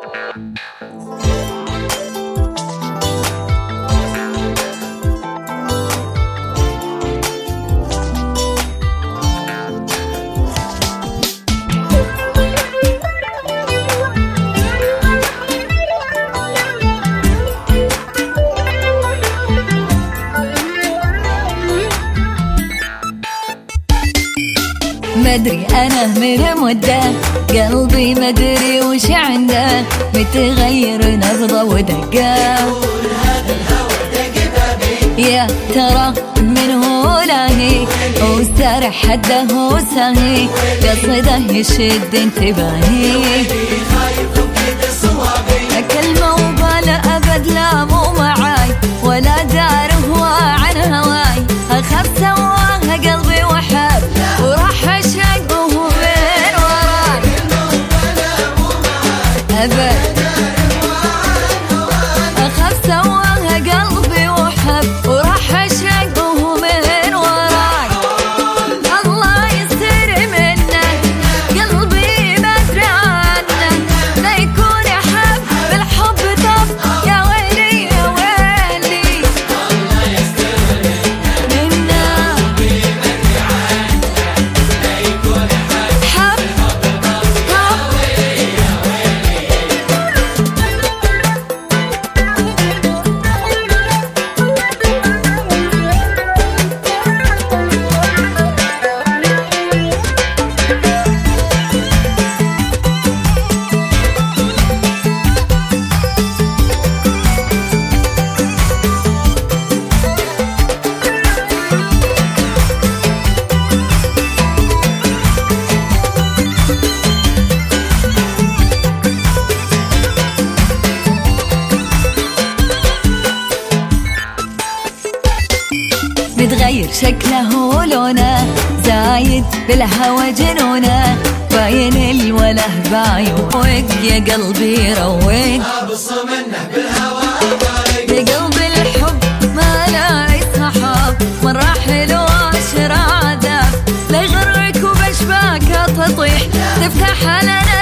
مدري أنا من مدة قلبي مدري وش عنده، متغير نبضة ودقة. يا ترى من هو لاهي وسارح حده وساهي، قصده يشد انتباهي. كلمة وباله أبد لا مو معاي، ولا دار هو عن هواي. أخاف سواها قلبي وحب وراح أشق وهو من وراي. أبد أخاف سواها قلبي وحب وراح أشق وهو من وراي. الله يستر منه قلبي ما أدري عنه، لا يكون يحب بالحب طب يا ويلي يا ويلي. الله يستر منه قلبي ما أدري عنه، لا يكون يحب بالحب طب يا ويلي يا ويلي. متغير شكله ولونه، زايد بالهوى جنونه، باين الوله بعيونك يا قلبي روق. ابص منه بالهوى يا قلبي الحب ما لا يصحاب، من راحل واشر عذاب، لا يغرك وبشباكه تطيح تفتح لنا